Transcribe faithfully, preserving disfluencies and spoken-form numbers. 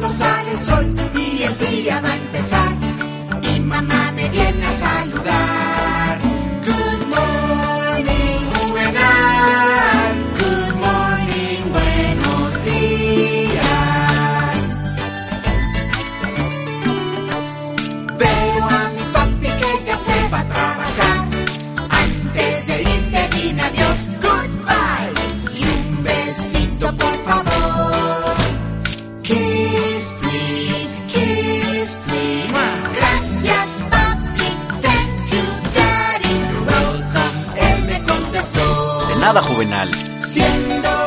cuando sale el sol y el día va a empezar. Y mamá me viene a saludar. Good morning, Juvenal. Good morning, buenos días. Veo a mi papi que ya se va a trabajar. Antes de irte dime adiós, goodbye. Y un besito por favor. Kiss, please, kiss, please. Gracias, papi, thank you, daddy. You're welcome, él me contestó. De nada, Juvenal. Siendo